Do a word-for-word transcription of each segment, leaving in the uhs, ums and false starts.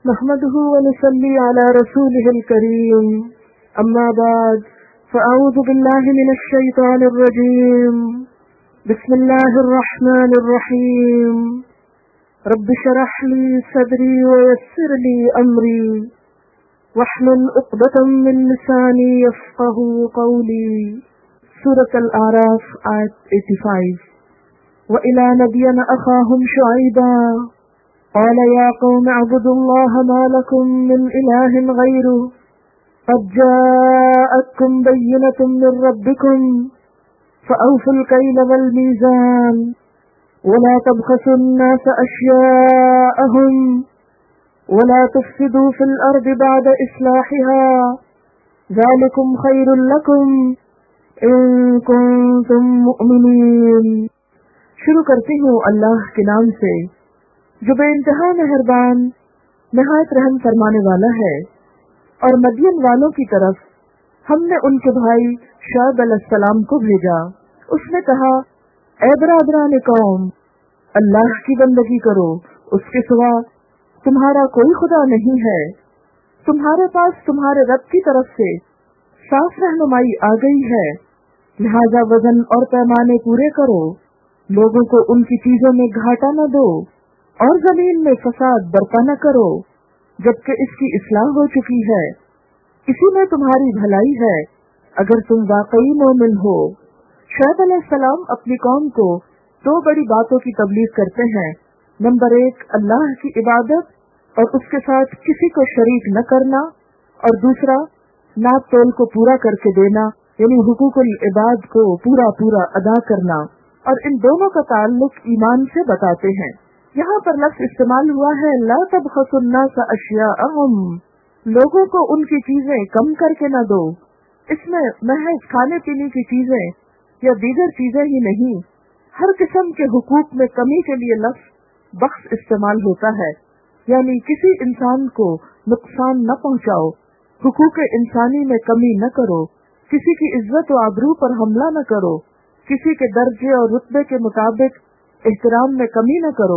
نحمده ونصلي على رسوله الكريم أما بعد فأعوذ بالله من الشيطان الرجيم بسم الله الرحمن الرحيم رب اشرح لي صدري ويسر لي أمري واحلل عقدة من لساني يفقهوا قولي. سورة الأعراف آية پچاسی. وإلى مدين أخاهم شعيبا قال يا قوم اعبدوا الله ما لكم من إله غيره قد جاءتكم بينة من ربكم فأوفوا الكيل والميزان ولا تبخسوا الناس أشياءهم ولا تفسدوا في الأرض بعد إصلاحها ذلكم خير لكم إن كنتم مؤمنين. شروع کرتی ہوں اللہ کے نام سے جو بے انتہا مہربان نہایت رحم فرمانے والا ہے. اور مدین والوں کی طرف ہم نے ان کے بھائی شعیب علیہ السلام کو بھیجا. اس نے کہا اے برادران قوم، اللہ کی بندگی کرو، اس کے سوا تمہارا کوئی خدا نہیں ہے. تمہارے پاس تمہارے رب کی طرف سے صاف رہنمائی آ گئی ہے، لہذا وزن اور پیمانے پورے کرو، لوگوں کو ان کی چیزوں میں گھاٹا نہ دو اور زمین میں فساد برپا نہ کرو جبکہ اس کی اصلاح ہو چکی ہے. اسی میں تمہاری بھلائی ہے اگر تم واقعی مومن ہو. شعیب علیہ السلام اپنی قوم کو دو بڑی باتوں کی تبلیغ کرتے ہیں. نمبر ایک، اللہ کی عبادت اور اس کے ساتھ کسی کو شریک نہ کرنا، اور دوسرا ناپ تول کو پورا کر کے دینا، یعنی حقوق العباد کو پورا پورا ادا کرنا. اور ان دونوں کا تعلق ایمان سے بتاتے ہیں. یہاں پر لفظ استعمال ہوا ہے لا تبخسوا الناس اشیاءہم، لوگوں کو ان کی چیزیں کم کر کے نہ دو. اس میں محض کھانے پینے کی چیزیں یا دیگر چیزیں ہی نہیں، ہر قسم کے حقوق میں کمی کے لیے لفظ بخس استعمال ہوتا ہے، یعنی کسی انسان کو نقصان نہ پہنچاؤ، حقوق انسانی میں کمی نہ کرو، کسی کی عزت و آبرو پر حملہ نہ کرو، کسی کے درجے اور رتبے کے مطابق احترام میں کمی نہ کرو،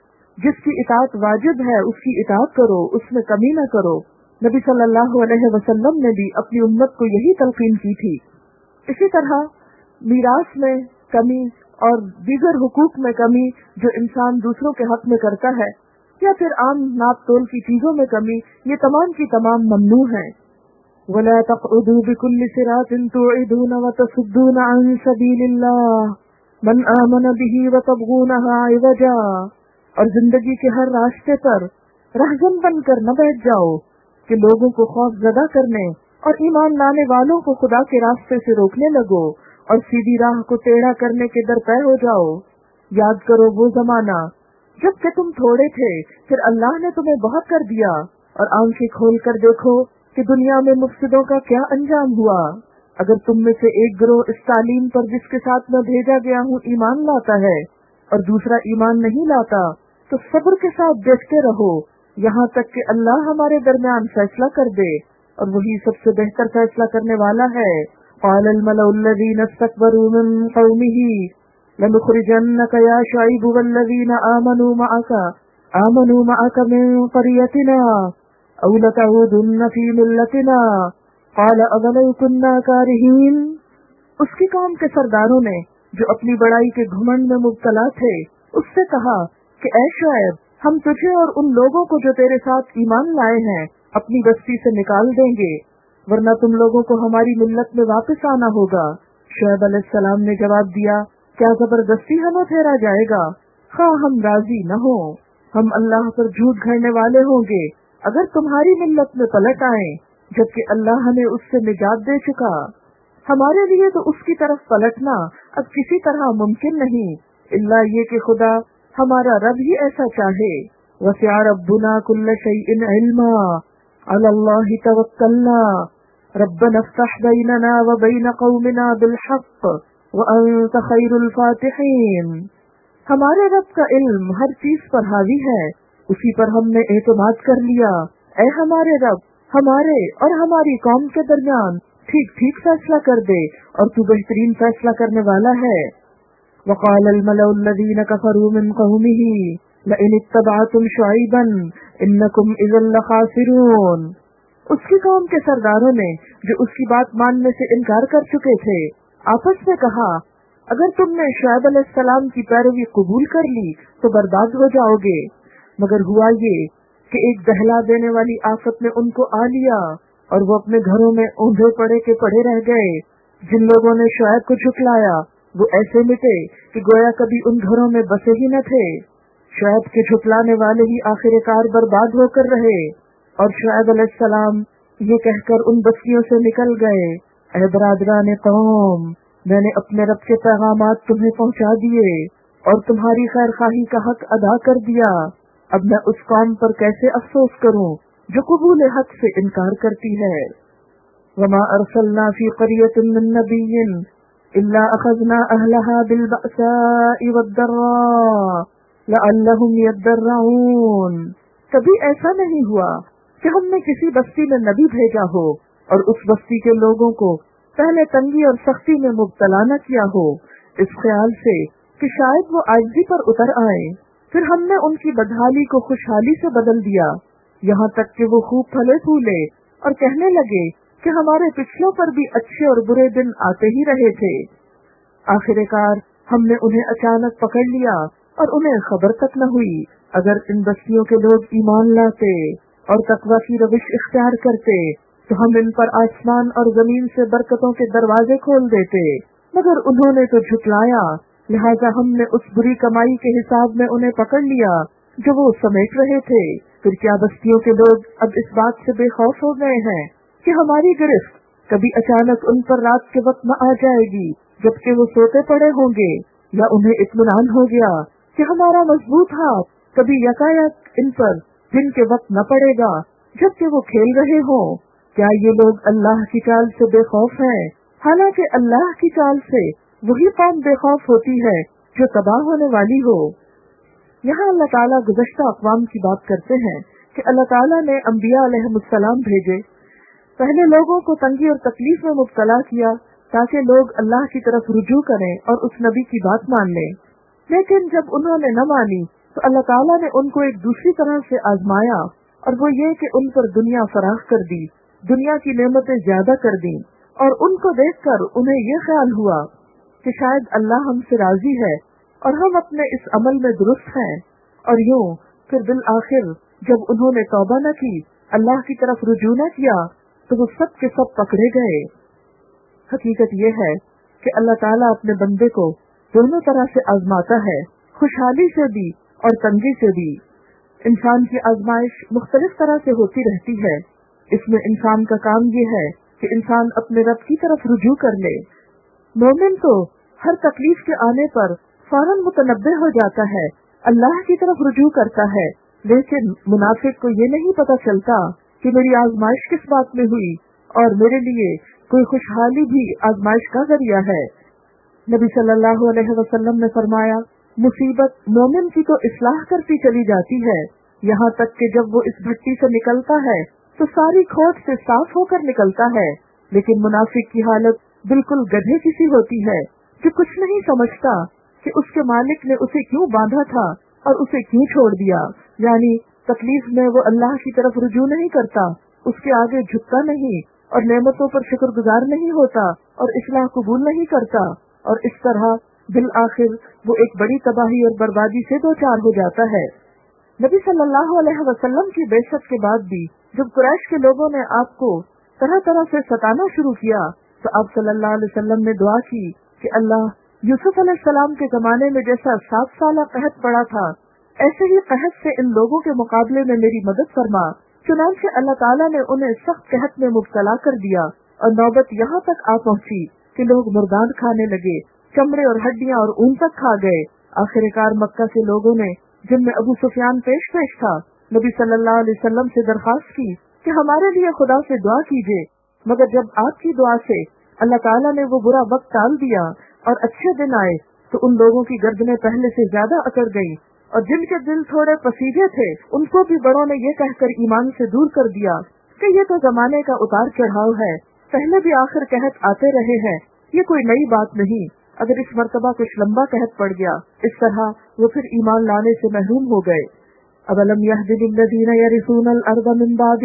جس کی اطاعت واجب ہے اس کی اطاعت کرو، اس میں کمی نہ کرو. نبی صلی اللہ علیہ وسلم نے بھی اپنی امت کو یہی تلقین کی تھی. اسی طرح میراث میں کمی اور دیگر حقوق میں کمی جو انسان دوسروں کے حق میں کرتا ہے، یا پھر عام ناپ تول کی چیزوں میں کمی، یہ تمام کی تمام ممنوع ہیں. وَلَا تَقْعُدُوا بِكُلِّ صِرَاطٍ تُوعِدُونَ وَتَصُدُّونَ عَن سَبِيلِ اللَّهِ مَنْ آمَنَ بِهِ وَتَبْغُونَهَا عِوَجًا. اور زندگی کے ہر راستے پر رہزن بن کر نہ بیٹھ جاؤ کہ لوگوں کو خوف زدہ کرنے اور ایمان لانے والوں کو خدا کے راستے سے روکنے لگو اور سیدھی راہ کو ٹیڑھا کرنے کے درپے ہو جاؤ. یاد کرو وہ زمانہ جب کہ تم تھوڑے تھے، پھر اللہ نے تمہیں بہت کر دیا، اور آنکھیں کھول کر دیکھو کہ دنیا میں مفسدوں کا کیا انجام ہوا. اگر تم میں سے ایک گروہ اس تعلیم پر جس کے ساتھ میں بھیجا گیا ہوں ایمان لاتا ہے اور دوسرا ایمان نہیں لاتا، تو صبر کے ساتھ دیکھتے رہو یہاں تک کہ اللہ ہمارے درمیان فیصلہ کر دے، اور وہی سب سے بہتر فیصلہ کرنے والا ہے. قال الملأ الذين استكبروا من قومه لنخرجنك يا شعيب والذين آمنوا معك آمنوا معك من قريتنا أو لتعودن في ملتنا قال أولو كنا كارهين. اس کی قوم کے سرداروں نے جو اپنی بڑائی کے گھمنڈ میں مبتلا تھے اس سے کہا کہ اے شعیب، ہم تجھے اور ان لوگوں کو جو تیرے ساتھ ایمان لائے ہیں اپنی بستی سے نکال دیں گے، ورنہ تم لوگوں کو ہماری ملت میں واپس آنا ہوگا. شعیب علیہ السلام نے جواب دیا کیا زبردستی ہمیں پھیرا جائے گا؟ خواہ ہم راضی نہ ہوں، ہم اللہ پر جھوٹ گھڑنے والے ہوں گے اگر تمہاری ملت میں پلٹ آئیں جبکہ اللہ ہمیں اس سے نجات دے چکا. ہمارے لیے تو اس کی طرف پلٹنا اب کسی طرح ممکن نہیں، الا یہ کہ خدا ہمارا رب ہی ایسا چاہے. وسع ربنا كل شيء علما على الله توكلنا ربنا افتح بيننا وبين قومنا بالحق وأنت خير الفاتحين. ہمارے رب کا علم ہر چیز پر حاوی ہے، اسی پر ہم نے اعتماد کر لیا. اے ہمارے رب، ہمارے اور ہماری قوم کے درمیان ٹھیک ٹھیک فیصلہ کر دے اور تو بہترین فیصلہ کرنے والا ہے. وقال الملأ الذين كفروا من قومه لئن اتبعتم شعیبا انکم اذا لخاسرون۔ اس کی قوم کے سرداروں نے جو اس کی بات ماننے سے انکار کر چکے تھے آپس میں کہا اگر تم نے شعیب علیہ السلام کی پیروی قبول کر لی تو برباد ہو جاؤ گے، مگر ہوا یہ کہ ایک دہلا دینے والی آفت نے ان کو آ لیا اور وہ اپنے گھروں میں اوندھے پڑے کے پڑے رہ گئے۔ جن لوگوں نے شعیب کو جھٹلایا وہ ایسے مٹے کہ گویا کبھی ان گھروں میں بسے ہی نہ تھے۔ شعیب کے جھٹلانے والے ہی آخر کار برباد ہو کر رہے، اور شعیب علیہ السلام یہ کہہ کر ان بستیوں سے نکل گئے اے برادران قوم، میں نے اپنے رب کے پیغامات تمہیں پہنچا دیے اور تمہاری خیر خواہی کا حق ادا کر دیا، اب میں اس قوم پر کیسے افسوس کروں جو قبول حق سے انکار کرتی ہے۔ وما ارسلنا فی قریۃ من نبی الا اخذنا اہلها بالبأساء والضراء لعلهم یضرعون۔ کبھی ایسا نہیں ہوا کہ ہم نے کسی بستی میں نبی بھیجا ہو اور اس بستی کے لوگوں کو پہلے تنگی اور سختی میں مبتلا نہ کیا ہو، اس خیال سے کہ شاید وہ عاجزی پر اتر آئے، پھر ہم نے ان کی بدحالی کو خوشحالی سے بدل دیا، یہاں تک کہ وہ خوب پھلے پھولے اور کہنے لگے کہ ہمارے پچھلوں پر بھی اچھے اور برے دن آتے ہی رہے تھے۔ آخر کار ہم نے انہیں اچانک پکڑ لیا اور انہیں خبر تک نہ ہوئی۔ اگر ان بستیوں کے لوگ ایمان لاتے اور تقوی کی روش اختیار کرتے تو ہم ان پر آسمان اور زمین سے برکتوں کے دروازے کھول دیتے، مگر انہوں نے تو جھٹلایا، لہذا ہم نے اس بری کمائی کے حساب میں انہیں پکڑ لیا جو وہ سمیٹ رہے تھے۔ پھر کیا بستیوں کے لوگ اب اس بات سے بے خوف ہو گئے ہیں کہ ہماری گرفت کبھی اچانک ان پر رات کے وقت نہ آ جائے گی جبکہ وہ سوتے پڑے ہوں گے، یا انہیں اطمینان ہو گیا کہ ہمارا مضبوط ہاتھ کبھی یکایک ان پر دن کے وقت نہ پڑے گا جبکہ وہ کھیل رہے ہوں۔ کیا یہ لوگ اللہ کی چال سے بے خوف ہیں؟ حالانکہ اللہ کی چال سے وہی قوم بے خوف ہوتی ہے جو تباہ ہونے والی ہو۔ یہاں اللہ تعالیٰ گزشتہ اقوام کی بات کرتے ہیں کہ اللہ تعالیٰ نے انبیاء علیہ السلام بھیجے، پہلے لوگوں کو تنگی اور تکلیف میں مبتلا کیا تاکہ لوگ اللہ کی طرف رجوع کریں اور اس نبی کی بات مان لیں، لیکن جب انہوں نے نہ مانی تو اللہ تعالیٰ نے ان کو ایک دوسری طرح سے آزمایا، اور وہ یہ کہ ان پر دنیا فراخ کر دی، دنیا کی نعمتیں زیادہ کر دیں، اور ان کو دیکھ کر انہیں یہ خیال ہوا کہ شاید اللہ ہم سے راضی ہے اور ہم اپنے اس عمل میں درست ہیں، اور یوں پھر بالآخر جب انہوں نے توبہ نہ کی، اللہ کی طرف رجوع نہ کیا، تو وہ سب کے سب پکڑے گئے۔ حقیقت یہ ہے کہ اللہ تعالیٰ اپنے بندے کو دونوں طرح سے آزماتا ہے، خوشحالی سے بھی اور تنگی سے بھی۔ انسان کی آزمائش مختلف طرح سے ہوتی رہتی ہے، اس میں انسان کا کام یہ ہے کہ انسان اپنے رب کی طرف رجوع کر لے۔ مومن تو ہر تکلیف کے آنے پر فوراً متنبہ ہو جاتا ہے، اللہ کی طرف رجوع کرتا ہے، لیکن منافق کو یہ نہیں پتہ چلتا کہ میری آزمائش کس بات میں ہوئی اور میرے لیے کوئی خوشحالی بھی آزمائش کا ذریعہ ہے۔ نبی صلی اللہ علیہ وسلم نے فرمایا، مصیبت مومن کی تو اصلاح کرتی چلی جاتی ہے، یہاں تک کہ جب وہ اس بھٹی سے نکلتا ہے تو ساری کھوٹ سے صاف ہو کر نکلتا ہے، لیکن منافق کی حالت بالکل گدھے کی سی ہوتی ہے جو کچھ نہیں سمجھتا کہ اس کے مالک نے اسے کیوں باندھا تھا اور اسے کیوں چھوڑ دیا، یعنی تکلیف میں وہ اللہ کی طرف رجوع نہیں کرتا، اس کے آگے جھکتا نہیں اور نعمتوں پر شکر گزار نہیں ہوتا اور اصلاح قبول نہیں کرتا، اور اس طرح بالآخر وہ ایک بڑی تباہی اور بربادی سے دوچار ہو جاتا ہے۔ نبی صلی اللہ علیہ وسلم کی بعثت کے بعد بھی جب قریش کے لوگوں نے آپ کو طرح طرح سے ستانا شروع کیا تو آپ صلی اللہ علیہ وسلم نے دعا کی کہ اللہ یوسف علیہ السلام کے زمانے میں جیسا سات سالہ قحط پڑا تھا ایسے ہی قحط سے ان لوگوں کے مقابلے میں میری مدد فرما۔ چنانچہ اللہ تعالیٰ نے انہیں سخت قحط میں مبتلا کر دیا اور نوبت یہاں تک آ پہنچی کہ لوگ مردان کھانے لگے، چمڑے اور ہڈیاں اور اون تک کھا گئے۔ آخر کار مکہ کے لوگوں نے، جن میں ابو سفیان پیش پیش تھا، نبی صلی اللہ علیہ وسلم سے درخواست کی کہ ہمارے لیے خدا سے دعا کیجیے، مگر جب آپ کی دعا سے اللہ تعالیٰ نے وہ برا وقت ٹال دیا اور اچھے دن آئے تو ان لوگوں کی گردنیں پہلے سے زیادہ اکڑ گئیں، اور جن کے دل تھوڑے پسیجے تھے ان کو بھی بڑوں نے یہ کہہ کر ایمان سے دور کر دیا کہ یہ تو زمانے کا اتار چڑھاؤ ہے، پہلے بھی آخر قحط آتے رہے ہیں، یہ کوئی نئی بات نہیں، اگر اس مرتبہ کچھ لمبا قحط پڑ گیا، اس طرح وہ پھر ایمان لانے سے محروم ہو گئے۔ اولم یہد للذین یرثون الارض من بعد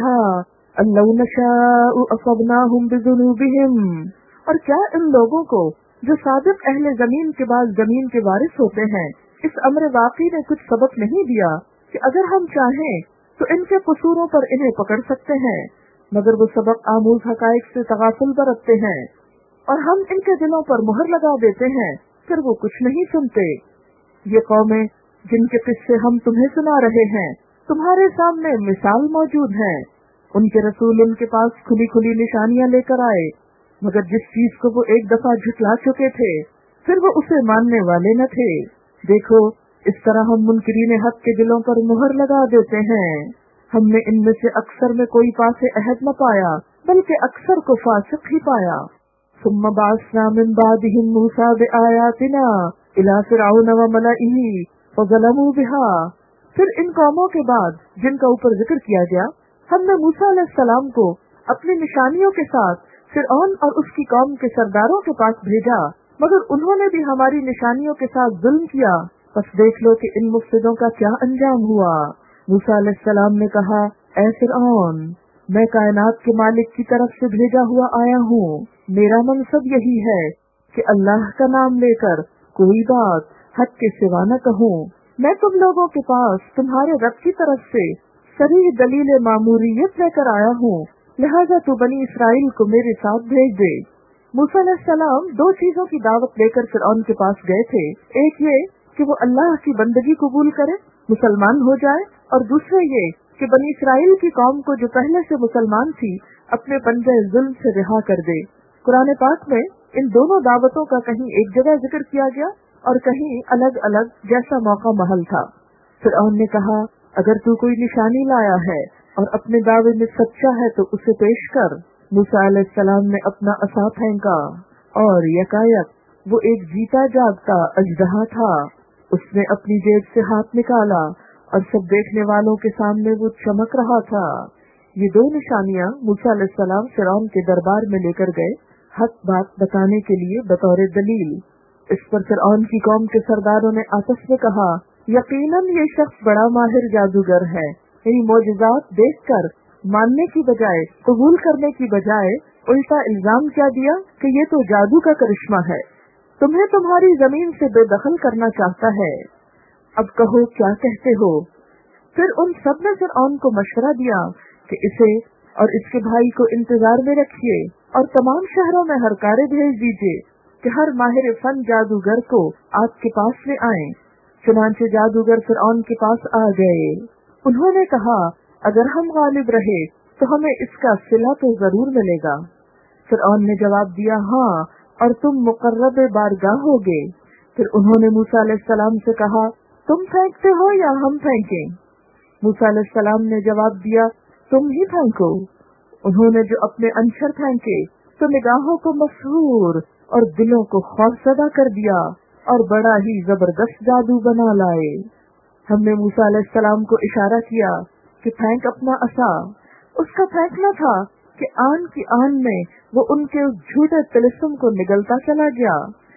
اہلها ان لو نشاء اصبناهم بذنوبهم، اور کیا ان لوگوں کو جو سابق اہل زمین کے بعد زمین کے وارث ہوتے ہیں اس امر واقعی نے کچھ سبق نہیں دیا کہ اگر ہم چاہیں تو ان کے قصوروں پر انہیں پکڑ سکتے ہیں، مگر وہ سبق آموز حقائق سے تغافل برتتے ہیں اور ہم ان کے دلوں پر مہر لگا دیتے ہیں، پھر وہ کچھ نہیں سنتے۔ یہ قومیں جن کے قصے ہم تمہیں سنا رہے ہیں تمہارے سامنے مثال موجود ہے، ان کے رسول ان کے پاس کھلی کھلی نشانیاں لے کر آئے، مگر جس چیز کو وہ ایک دفعہ جھٹلا چکے تھے پھر وہ اسے ماننے والے نہ تھے۔ دیکھو اس طرح ہم منکرین حق کے دلوں پر مہر لگا دیتے ہیں۔ ہم نے ان میں سے اکثر میں کوئی پاس عہد نہ پایا بلکہ اکثر کو فاسق ہی پایا۔ ثم بعثنا من بعدهم موسى بآياتنا الى فرعون وملئه فظلموا بها، پھر ان قوموں کے بعد جن کا اوپر ذکر کیا گیا ہم نے موسیٰ علیہ السلام کو اپنی نشانیوں کے ساتھ فرعون اور اس کی قوم کے سرداروں کے پاس بھیجا، مگر انہوں نے بھی ہماری نشانیوں کے ساتھ ظلم کیا، بس دیکھ لو کہ ان مفسدوں کا کیا انجام ہوا۔ موسیٰ علیہ السلام نے کہا، اے فرعون، میں کائنات کے مالک کی طرف سے بھیجا ہوا آیا ہوں، میرا منصب یہی ہے کہ اللہ کا نام لے کر کوئی بات حق کے سوا نہ کہوں۔ میں تم لوگوں کے پاس تمہارے رب کی طرف سے صریح دلیل ماموریت لے کر آیا ہوں، لہذا تو بنی اسرائیل کو میرے ساتھ بھیج دے۔ موسیٰ علیہ السلام دو چیزوں کی دعوت لے کر فرعون کے پاس گئے تھے، ایک یہ کہ وہ اللہ کی بندگی قبول کرے، مسلمان ہو جائے، اور دوسرے یہ کہ بنی اسرائیل کی قوم کو جو پہلے سے مسلمان تھی اپنے پنجہ ظلم سے رہا کر دے۔ قرآن پاک میں ان دونوں دعوتوں کا کہیں ایک جگہ ذکر کیا گیا اور کہیں الگ الگ جیسا موقع محل تھا۔ فرعون نے کہا، اگر تو کوئی نشانی لایا ہے اور اپنے دعوے میں سچا ہے تو اسے پیش کر۔ موسیٰ علیہ السلام نے اپنا عصا پھینکا اور یکایک وہ ایک جیتا جاگتا اژدہا تھا، اس نے اپنی جیب سے ہاتھ نکالا اور سب دیکھنے والوں کے سامنے وہ چمک رہا تھا۔ یہ دو نشانیاں موسیٰ علیہ السلام فرعون کے دربار میں لے کر گئے حق بات بتانے کے لیے بطور دلیل۔ اس پر فرعون کی قوم کے سرداروں نے آپس میں کہا، یقیناً یہ شخص بڑا ماہر جادوگر ہے، یعنی معجزات دیکھ کر ماننے کی بجائے قبول کرنے کی بجائے الٹا الزام کیا دیا کہ یہ تو جادو کا کرشمہ ہے، تمہیں تمہاری زمین سے بے دخل کرنا چاہتا ہے، اب کہو کیا کہتے ہو۔ پھر ان سب نے فرعون کو مشورہ دیا کہ اسے اور اس کے بھائی کو انتظار میں رکھیے اور تمام شہروں میں ہرکارے بھیج دیجیے کہ ہر ماہر فن جادوگر کو آپ کے پاس لے آئیں۔ چنانچہ جادوگر فرعون کے پاس آ گئے۔ انہوں نے کہا، اگر ہم غالب رہے تو ہمیں اس کا صلہ تو ضرور ملے گا۔ فرعون نے جواب دیا، ہاں، اور تم مقرب بارگاہ ہوگے۔ پھر انہوں نے موسیٰ علیہ السلام سے کہا، تم پھینکتے ہو یا ہم پھینکیں؟ موسیٰ علیہ السلام نے جواب دیا، تم ہی پھینکو۔ انہوں نے جو اپنے انچر پھینکے تو نگاہوں کو مسحور اور دلوں کو خوفزدہ کر دیا اور بڑا ہی زبردست جادو بنا لائے۔ ہم نے موسیٰ علیہ السلام کو اشارہ کیا کہ پھینک اپنا عصا۔ اس کا پھینکنا تھا کہ آن کی آن میں وہ ان کے اس جھوٹے طلسم کو نگلتا چلا گیا۔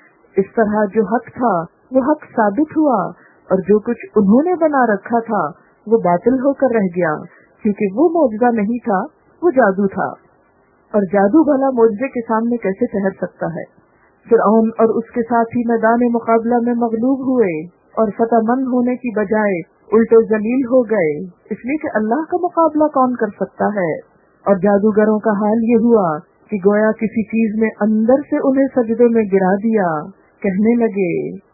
اس طرح جو حق تھا وہ حق ثابت ہوا اور جو کچھ انہوں نے بنا رکھا تھا وہ باطل ہو کر رہ گیا، کیونکہ وہ معجزہ نہیں تھا، وہ جادو تھا، اور جادو بھلا معجزے کے سامنے کیسے ٹھہر سکتا ہے۔ فرعون اور اس کے ساتھی میدان مقابلہ میں مغلوب ہوئے اور فتح مند ہونے کی بجائے الٹے ذلیل ہو گئے، اس لیے کہ اللہ کا مقابلہ کون کر سکتا ہے۔ اور جادوگروں کا حال یہ ہوا کہ گویا کسی چیز نے اندر سے انہیں سجدے میں گرا دیا، کہنے لگے،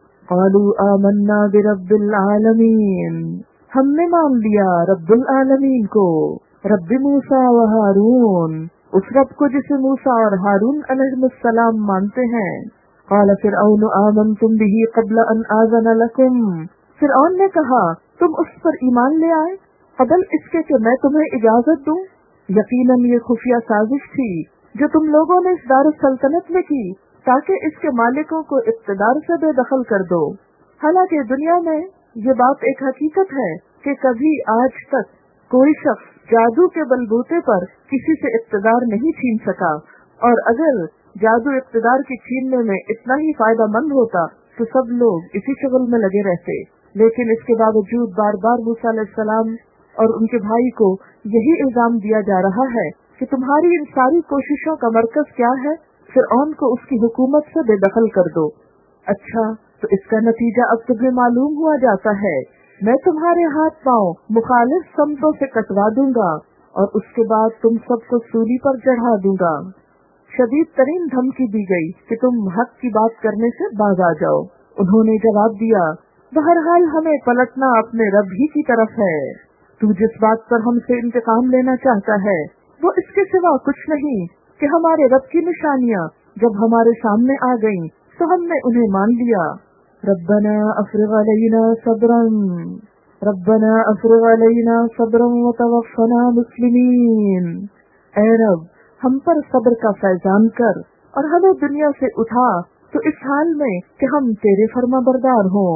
قالوا آمنا برب العالمین، ہم نے مان لیا رب العالمین کو، رب موسیٰ و ہارون، اس رب کو جسے موسیٰ اور ہارون علیہ السلام مانتے ہیں۔ قال فرعون آمنتم به قبل ان آذن لکم، فرعون نے کہا، تم اس پر ایمان لے آئے قبل اس کے کہ میں تمہیں اجازت دوں؟ یقیناً یہ خفیہ سازش تھی جو تم لوگوں نے اس دار السلطنت میں کی تاکہ اس کے مالکوں کو اقتدار سے بے دخل کر دو۔ حالانکہ دنیا میں یہ بات ایک حقیقت ہے کہ کبھی آج تک کوئی شخص جادو کے بلبوتے پر کسی سے اقتدار نہیں چھین سکا، اور اگر जादू इक्तदार के छीनने में इतना ही फायदा मंद होता तो सब लोग इसी शगल में लगे रहते, लेकिन इसके बावजूद बार बार मूसा अलैहिस्सलाम और उनके भाई को यही इल्जाम दिया जा रहा है कि तुम्हारी इन सारी कोशिशों का मरकज क्या है, फिरऔन को उसकी हुकूमत से बेदखल कर दो। अच्छा, तो इसका नतीजा अब तुम्हें मालूम हुआ जाता है। मैं तुम्हारे हाथ पांव मुखालिफ समतों से कटवा दूंगा और उसके बाद तुम सबको सूली पर चढ़ा दूंगा। शदीद तरीन धमकी दी गई कि तुम हक की बात करने से बाज आ जाओ। उन्होंने जवाब दिया, बहरहाल हमें पलटना अपने रब ही की तरफ है। तू जिस बात पर हमसे इंतकाम लेना चाहता है वो इसके सिवा कुछ नहीं कि हमारे रब की निशानियाँ जब हमारे सामने आ गईं तो हमने उन्हें मान लिया। रब्बना अफ्रिग अलैना सब्रन रब्बना अफ्रिग अलैना सब्रन व तवफ़्फ़ना मुस्लिमीन। ऐ रब, हम पर सब्र का फैजान कर और हमें दुनिया से उठा तो इस हाल में कि हम तेरे फर्माबरदार हों।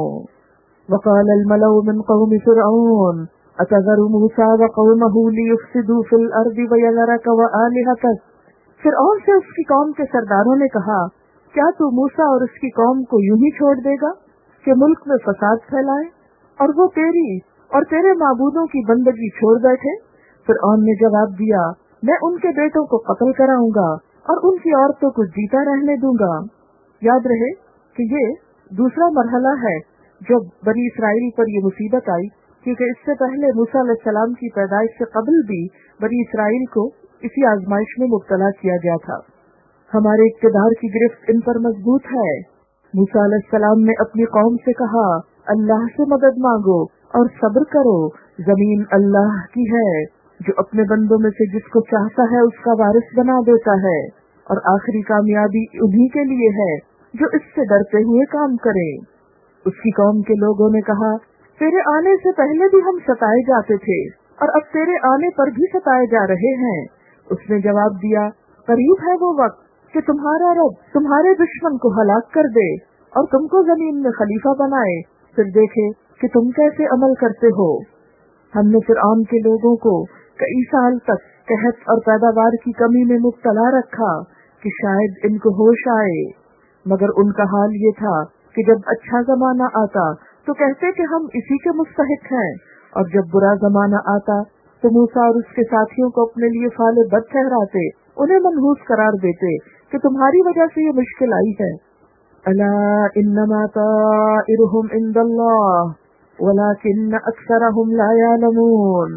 वक़ाल अल-मलउ मिन क़ौमि फ़िरऔन अतज़रु मूसा व क़ौमहु लियुफ़्सिदू फ़िल अर्दि व यज़रक व आलिहतक। फिरऔन से उसकी कौम के सरदारों ने कहा, क्या तू मूसा और उसकी कौम को यूं ही छोड़ देगा कि मुल्क में फसाद फैलाए और वो तेरी और तेरे माबूदों की बंदगी छोड़ बैठे? फिरऔन ने जवाब दिया, मैं उनके बेटों को कत्ल कराऊंगा और उनकी औरतों को जीता रहने दूंगा। याद रहे कि ये दूसरा मरहला है जब बनी इसराइल पर ये मुसीबत आई, क्योंकि इससे पहले मूसा अलैहिस्सलाम की पैदाइश से कबल भी बनी इसराइल को इसी आजमाइश में मुब्तला किया गया था। हमारे इक़्तिदार की गिरफ्त इन पर मजबूत है। मूसा अलैहिस्सलाम ने अपनी कौम से कहा, अल्लाह से मदद मांगो और सब्र करो, जमीन अल्लाह की है जो अपने बंदों में से जिसको चाहता है उसका वारिस बना देता है, और आखिरी कामयाबी उन्हीं के लिए है जो इससे डरते हुए काम करें। उसकी कौम के लोगों ने कहा, तेरे आने से पहले भी हम सताए जाते थे और अब तेरे आने पर भी सताए जा रहे हैं। उसने जवाब दिया, करीब है वो वक्त कि तुम्हारा रब तुम्हारे दुश्मन को हलाक कर दे और तुमको जमीन में खलीफा बनाए, फिर देखे कि तुम कैसे अमल करते हो। हमने फिरऔन के लोगों को कई साल तक कहत और पैदावार की कमी में मुब्तला रखा कि शायद इनको होश आए, मगर उनका हाल ये था कि जब अच्छा जमाना आता तो कहते कि हम इसी के मुस्तहिक हैं, और जब बुरा जमाना आता तो मूसा और उसके साथियों को अपने लिए फाले बद ठहराते, उन्हें मनहूस करार देते कि तुम्हारी वजह से ये मुश्किल आई है। अला इन्नमा ताइरुहुम इंदल्लाह वलाकिन्न अक्सरहुम ला यालमून।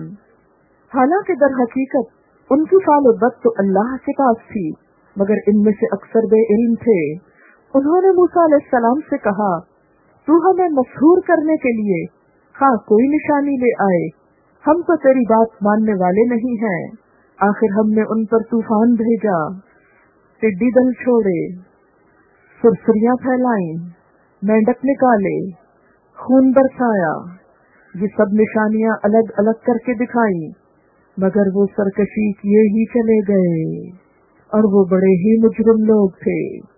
हालांकि दर हकीकत उनकी फाले बद तो अल्लाह के पास थी, मगर इनमें से अक्सर बेइल्म थे। उन्होंने मूसा अलैहिस्सलाम से कहा, तू हमें मशहूर करने के लिए हाँ कोई निशानी ले आए, हम तो तेरी बात मानने वाले नहीं हैं। आखिर हमने उन पर तूफान भेजा, टिड्डी दल छोड़े, सुरसुरियां फैलाई, मेंढक निकाले, खून बरसाया, ये सब निशानियां अलग अलग करके दिखाई, मगर वो सरकशी किए ही चले गए और वो बड़े ही मुजरिम लोग थे।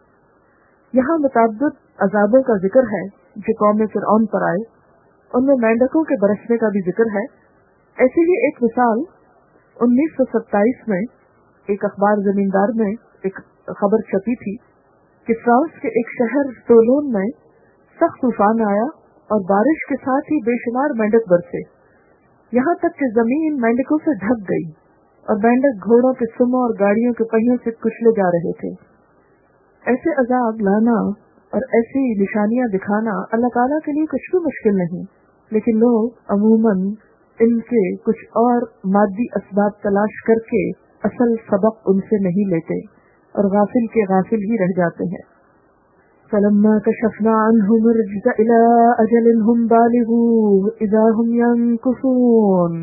यहाँ मुताबिक अजाबों का जिक्र है जो कौम फिरऔन पर आए, उनमें मेंढकों के बरसने का भी जिक्र है। ऐसी ही एक मिसाल उन्नीस सौ सत्ताईस में एक अखबार जमींदार में एक खबर छपी थी कि फ्रांस के एक शहर टोलोन में सख्त तूफान आया और बारिश के साथ ही बेशुमार मेंढक बरसे, यहाँ तक कि जमीन मेंढकों से ढक गई और मेंढक घोड़ों के सुमों और गाड़ियों के पहियों से कुचले जा रहे थे। ऐसे अजाब लाना और ऐसी निशानियां दिखाना अल्लाह ताला के लिए कुछ भी मुश्किल नहीं, लेकिन लोग अमूमन इनके कुछ और मादी असबाब तलाश करके असल सबक उनसे नहीं लेते और गाफिल के गाफिल ही रह जाते हैं। फलम्मा कशफना अन्हुम अर्रिज्ज़ इला अजलिन हुम बालिगूह इज़ा हुम यंकुसून।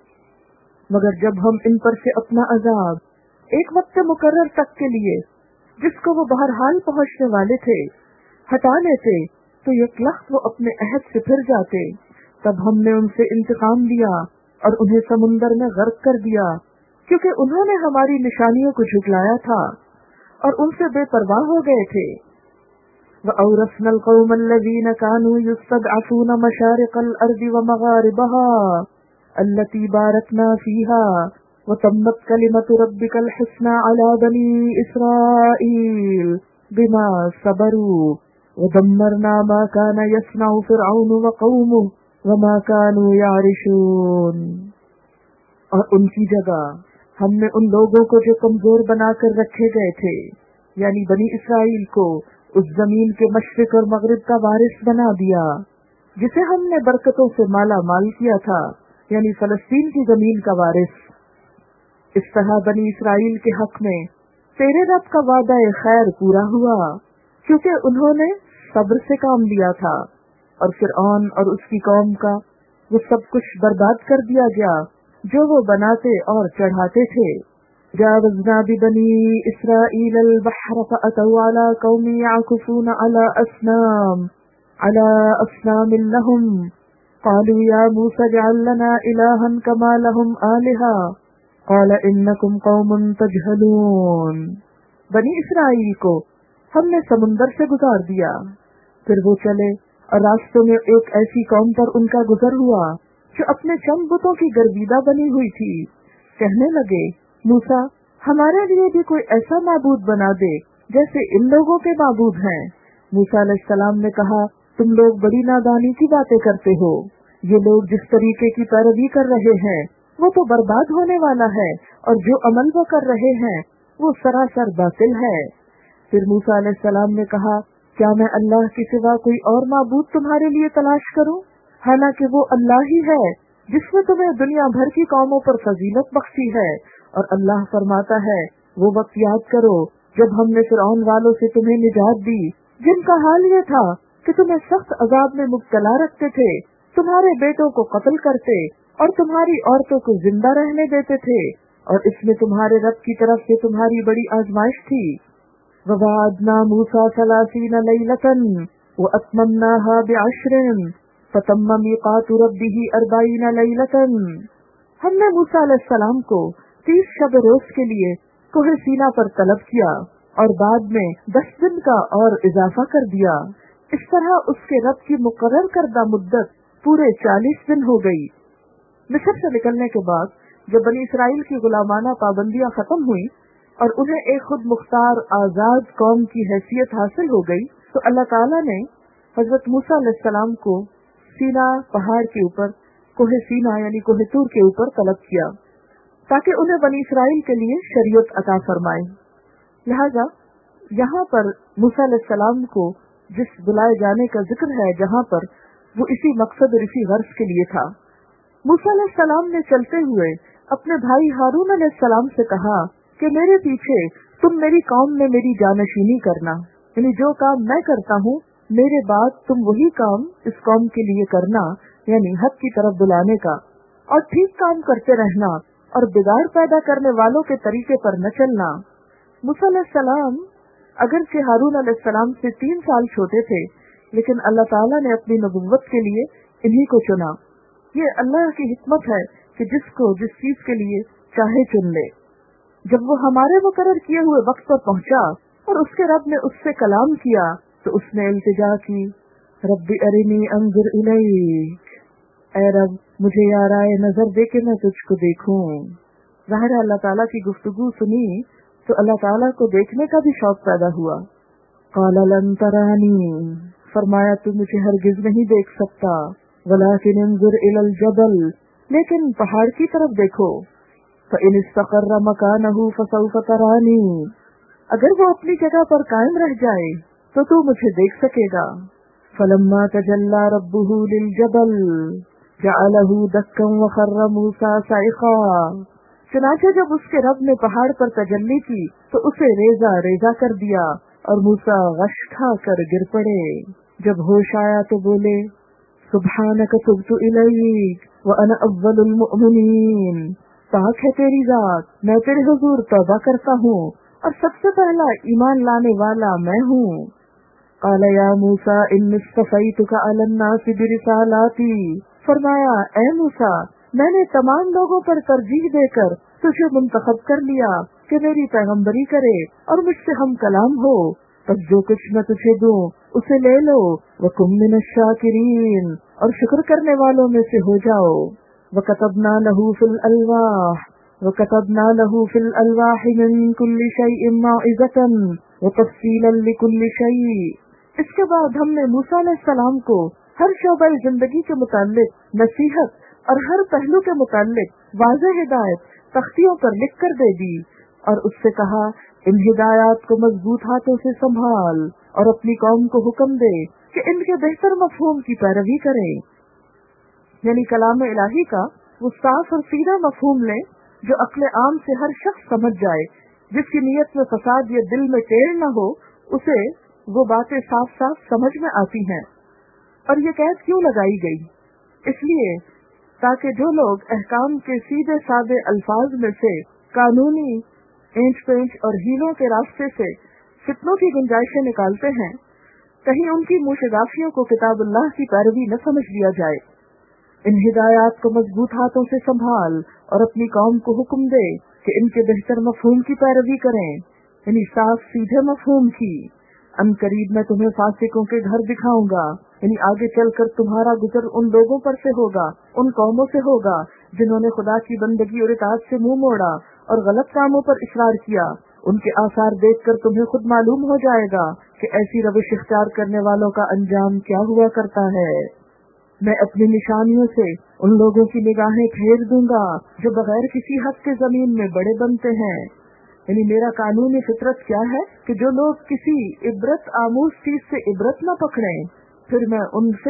मगर जब हम इन पर से अपना अजाब एक वक्त मुकर्रर तक के लिए जिसको वो बहरहाल पहुंचने वाले थे हटा लेते तो यकलख्त वो अपने अहद से फिर जाते। तब हमने उनसे इंतकाम लिया और उन्हें समुंदर में गर्क कर दिया, क्योंकि उन्होंने हमारी निशानियों को झुटलाया था और उनसे बेपरवाह हो गए थे। वअौरसनल कौमल लज़ीना कानू युस्तदअफून मशारिक़ल अर्दि व मगारिबहा अल्लती बारकना फ़ीहा وَتَمَّتْ كَلِمَةُ رَبِّكَ الْحُسْنَى عَلَى بَنِي إِسْرَائِيلَ بِمَا صَبَرُوا وَدَمَّرْنَا مَا كَانَ يَصْنَعُ فِرْعَوْنُ وَقَوْمُهُ وَمَا كَانُوا يَعْرِشُونَ۔ اور ان کی جگہ ہم نے ان لوگوں کو جو کمزور بنا کر رکھے گئے تھے، یعنی بنی اسرائیل کو، اس زمین کے مشرق اور مغرب کا وارث بنا دیا جسے ہم نے برکتوں سے مالا مال کیا تھا، یعنی فلسطین کی زمین کا وارث۔ اس طرح بنی اسرائیل کے حق میں تیرے رب کا وعدہ خیر پورا ہوا، کیونکہ انہوں نے صبر سے کام لیا تھا، اور فرعون اور اس کی قوم کا وہ سب کچھ برباد کر دیا گیا جو وہ بناتے اور چڑھاتے تھے۔ جاوزنا ببنی اسرائیل البحر فأتوا على قوم يعكفون على اصنام على اصنام لهم قالوا يا موسى اجعل لنا إلها كما لهم آلهة قال انکم قوم تجہلون۔ بنی اسرائیل کو ہم نے سمندر سے گزار دیا، پھر وہ چلے اور راستوں میں ایک ایسی قوم پر ان کا گزر ہوا جو اپنے چند بتوں کی گرویدہ بنی ہوئی تھی۔ کہنے لگے، موسیٰ ہمارے لیے بھی کوئی ایسا معبود بنا دے جیسے ان لوگوں کے معبود ہیں۔ موسیٰ علیہ السلام نے کہا، تم لوگ بڑی نادانی کی باتیں کرتے ہو، یہ لوگ جس طریقے کی پیروی کر رہے ہیں وہ تو برباد ہونے والا ہے، اور جو عمل وہ کر رہے ہیں وہ سراسر باطل ہے۔ پھر موسیٰ علیہ السلام نے کہا، کیا میں اللہ کے سوا کوئی اور معبود تمہارے لیے تلاش کروں، حالانکہ وہ اللہ ہی ہے جس نے تمہیں دنیا بھر کی قوموں پر فضیلت بخشی ہے۔ اور اللہ فرماتا ہے، وہ وقت یاد کرو جب ہم نے فرعون والوں سے تمہیں نجات دی، جن کا حال یہ تھا کہ تمہیں سخت عذاب میں مبتلا رکھتے تھے، تمہارے بیٹوں کو قتل کرتے اور تمہاری عورتوں کو زندہ رہنے دیتے تھے، اور اس میں تمہارے رب کی طرف سے تمہاری بڑی آزمائش تھی۔ وَوَعَدْنَا مُوسَىٰ ثَلَاثِينَ لَيْلَةً وَأَتْمَمْنَاهَا بِعَشْرٍ فَتَمَّ مِيقَاتُ رَبِّهِ أَرْبَعِينَ لَيْلَةً۔ ہم نے موسیٰ علیہ السلام کو تیس شب روز کے لیے کوہ سینا پر طلب کیا اور بعد میں دس دن کا اور اضافہ کر دیا۔ اس طرح اس کے رب کی مقرر کردہ مدت پورے چالیس دن ہو گئی۔ مصر سے نکلنے کے بعد جب بنی اسرائیل کی غلامانہ پابندیاں ختم ہوئی اور انہیں ایک خود مختار آزاد قوم کی حیثیت حاصل ہو گئی، تو اللہ تعالیٰ نے حضرت موسیٰ علیہ السلام کو سینا پہاڑ کے اوپر، کوہ سینا یعنی کوہ طور کے اوپر طلب کیا تاکہ انہیں بنی اسرائیل کے لیے شریعت عطا فرمائے۔ لہذا یہاں پر موسیٰ علیہ السلام کو جس بلائے جانے کا ذکر ہے، جہاں پر وہ اسی مقصد اور اسی غرض کے لیے تھا۔ موسیٰ علیہ السلام نے چلتے ہوئے اپنے بھائی ہارون علیہ السلام سے کہا کہ میرے پیچھے تم میری قوم میں میری جانشینی کرنا، یعنی جو کام میں کرتا ہوں میرے بعد تم وہی کام اس قوم کے لیے کرنا، یعنی حق کی طرف بلانے کا، اور ٹھیک کام کرتے رہنا اور بگاڑ پیدا کرنے والوں کے طریقے پر نہ چلنا۔ موسیٰ علیہ السلام اگرچہ ہارون علیہ السلام سے تین سال چھوٹے تھے، لیکن اللہ تعالیٰ نے اپنی نبوت کے لیے انہی کو چنا۔ یہ اللہ کی حکمت ہے کہ جس کو جس چیز کے لیے چاہے چن لے۔ جب وہ ہمارے مقرر کیے ہوئے وقت پر پہنچا اور اس کے رب نے اس سے کلام کیا تو اس نے التجا کی، رب ارنی انظر الیک، اے رب مجھے یارائے نظر دے کے میں تجھ کو دیکھوں۔ ظاہر ہے اللہ تعالیٰ کی گفتگو سنی تو اللہ تعالیٰ کو دیکھنے کا بھی شوق پیدا ہوا۔ قال لن ترانی، فرمایا تو مجھے ہرگز نہیں دیکھ سکتا، ولکن انظر الی الجبل، لیکن پہاڑ کی طرف دیکھو، فإن استقر مکانہ فسوف ترانی، اگر وہ اپنی جگہ پر قائم رہ جائے تو تو مجھے دیکھ سکے گا۔ فلما تجلی ربہ للجبل جعلہ دکا وخر موسیٰ صعقا، چنانچہ جب اس کے رب نے پہاڑ پر تجلی کی تو اسے ریزہ ریزہ کر دیا اور موسیٰ غش کھا کر گر پڑے۔ جب ہوش آیا تو بولے، سبحانک تبت الیک وانا اول المؤمنین، پاک ہے تیری ذات، میں تیرے حضور توبہ کرتا ہوں اور سب سے پہلا ایمان لانے والا میں ہوں۔ قال یا موسیٰ انی اصطفیتک علی الناس برسالاتی، فرمایا اے موسیٰ میں نے تمام لوگوں پر ترجیح دے کر تجھے منتخب کر لیا کہ میری پیغمبری کرے اور مجھ سے ہم کلام ہو، پس جو کچھ میں تجھے دوں اسے لے لو، وکن من الشاکرین، اور شکر کرنے والوں میں سے ہو جاؤ۔ وَكَتَبْنَا لَهُ فِي الْأَلْوَاحِ، وَكَتَبْنَا لَهُ فِي الْأَلْوَاحِ مِنْ كُلِّ شَيْءٍ مَوْعِظَةً وَتَفْصِيلًا لِكُلِّ شَيْءٍ۔ اس کے بعد ہم نے موسیٰ علیہ السلام کو ہر شعبہ زندگی کے متعلق نصیحت اور ہر پہلو کے متعلق واضح ہدایت تختیوں پر لکھ کر دے دی، اور اس سے کہا ان ہدایات کو مضبوط ہاتھوں سے سنبھال اور اپنی قوم کو حکم دے کہ ان کے بہتر مفہوم کی پیروی کریں۔ یعنی کلام الہی کا وہ صاف اور سیدھا مفہوم لیں جو عقل عام سے ہر شخص سمجھ جائے، جس کی نیت میں فساد یا دل میں ٹیڑھ نہ ہو، اسے وہ باتیں صاف صاف سمجھ میں آتی ہیں۔ اور یہ قید کیوں لگائی گئی؟ اس لیے تاکہ جو لوگ احکام کے سیدھے سادے الفاظ میں سے قانونی اینچ پینچ اور ہیلوں کے راستے سے فتنوں کی گنجائشیں نکالتے ہیں، کہیں ان کی موشگافیوں کو کتاب اللہ کی پیروی نہ سمجھ لیا جائے۔ ان ہدایات کو مضبوط ہاتھوں سے سنبھال اور اپنی قوم کو حکم دے کہ ان کے بہتر مفہوم کی پیروی کریں، یعنی صاف سیدھے مفہوم کی۔ ان قریب میں تمہیں فاسقوں کے گھر دکھاؤں گا، یعنی آگے چل کر تمہارا گزر ان لوگوں پر سے ہوگا، ان قوموں سے ہوگا جنہوں نے خدا کی بندگی اور اطاعت سے منہ موڑا اور غلط کاموں پر اصرار کیا۔ ان کے آثار دیکھ کر تمہیں خود معلوم ہو جائے گا کہ ایسی روش اختیار کرنے والوں کا انجام کیا ہوا کرتا ہے۔ میں اپنی نشانیوں سے ان لوگوں کی نگاہیں پھیر دوں گا جو بغیر کسی حق کے زمین میں بڑے بنتے ہیں۔ یعنی میرا قانون فطرت کیا ہے کہ جو لوگ کسی عبرت آموز چیز سے عبرت نہ پکڑیں، پھر میں ان سے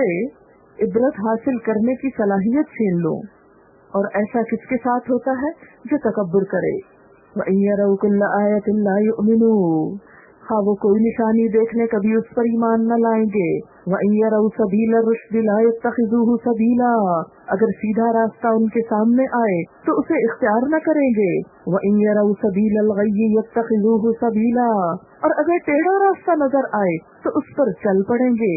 عبرت حاصل کرنے کی صلاحیت چھین لوں۔ اور ایسا کس کے ساتھ ہوتا ہے جو تکبر کرے۔ وَإِن يَرَوْا كُلَّ آيَةٍ لَا يُؤْمِنُوا، ہاں وہ کوئی نشانی دیکھ لیں کبھی اس پر ایمان نہ لائیں گے۔ وَإِن يَرَوْا سَبِيلَ الرُّشْدِ لَا يَتَّخِذُوهُ سَبِيلًا، اگر سیدھا راستہ ان کے سامنے آئے تو اسے اختیار نہ کریں گے۔ وَإِن يَرَوْا سَبِيلَ الْغَيِّ يَتَّخِذُوهُ سَبِيلًا، اور اگر ٹیڑھا راستہ نظر آئے تو اس پر چل پڑیں گے،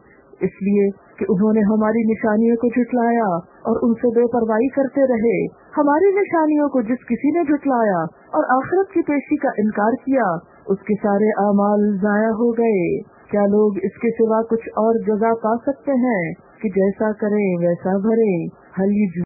اس لیے کہ انہوں نے ہماری نشانیوں کو جھٹلایا اور ان سے بے پرواہی کرتے رہے۔ ہماری نشانیوں کو جس کسی نے جھٹلایا اور آخرت کی پیشی کا انکار کیا، اس کے سارے اعمال ضائع ہو گئے۔ کیا لوگ اس کے سوا کچھ اور جزا پا سکتے ہیں کہ جیسا کریں ویسا بھریں؟ حل